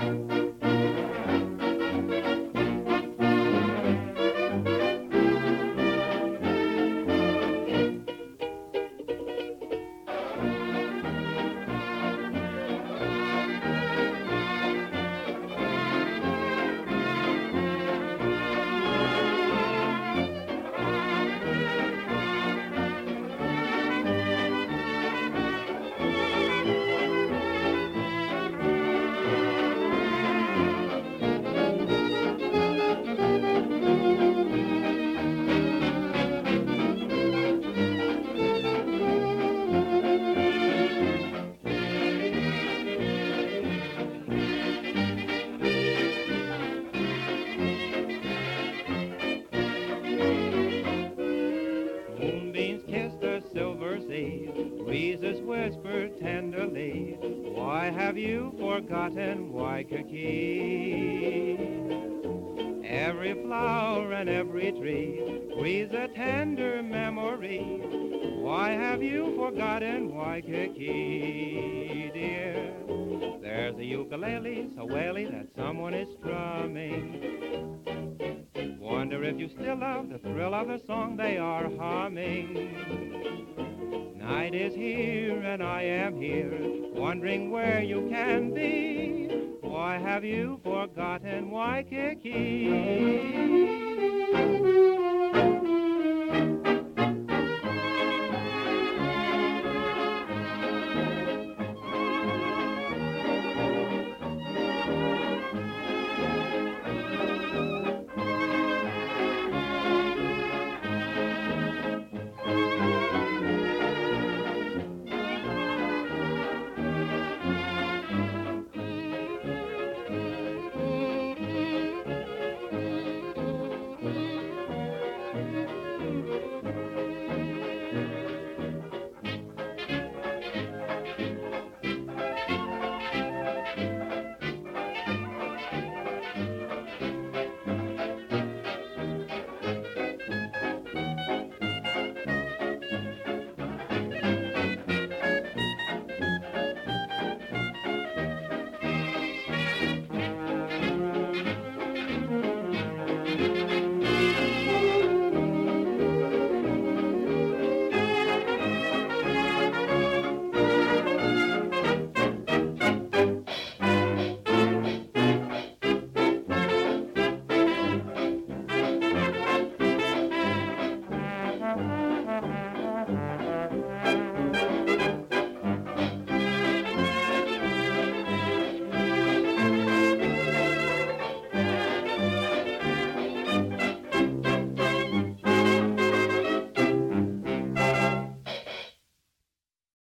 Moonbeams kiss the silver sea, breezes whisper tenderly, why have you forgotten Waikiki? Every flower and every tree breathes a tender memory, why have you forgotten Waikiki, dear? There's a ukulele so whaley that someone is strumming. Wonder if you still love the thrill of the song they are humming. Night is here and I am here, wondering where you can be. Why have you forgotten Waikiki?